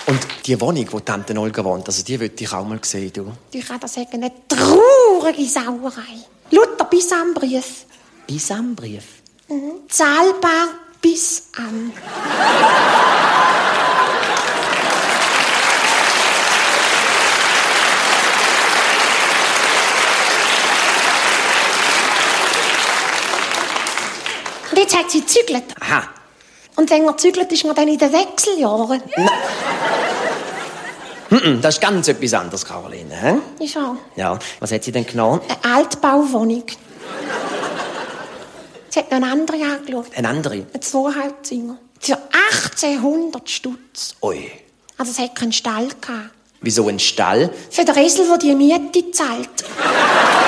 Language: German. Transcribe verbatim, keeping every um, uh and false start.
Und die Wohnung, wo Tante Olga wohnt, also die würde ich auch mal sehen, du. Ich kann dir sagen, eine traurige Sauerei. Luther bis am Brief. Bis am Brief? Mhm. Zahlbar bis am. Und jetzt hat sie gezügelt. Aha. Und wenn er gezügelt ist, man dann in den Wechseljahren. Nein. Das ist ganz etwas anderes, Caroline. He? Ist auch. Ja, was hat sie denn genommen? Eine Altbauwohnung. Sie hat noch eine andere angeschaut. Eine andere? Ein Zweieinhalbzimmer. Für achtzehnhundert Stutz. Ui. Also es hat keinen Stall gehabt. Wieso ein Stall? Für den Esel, der die Miete zahlt.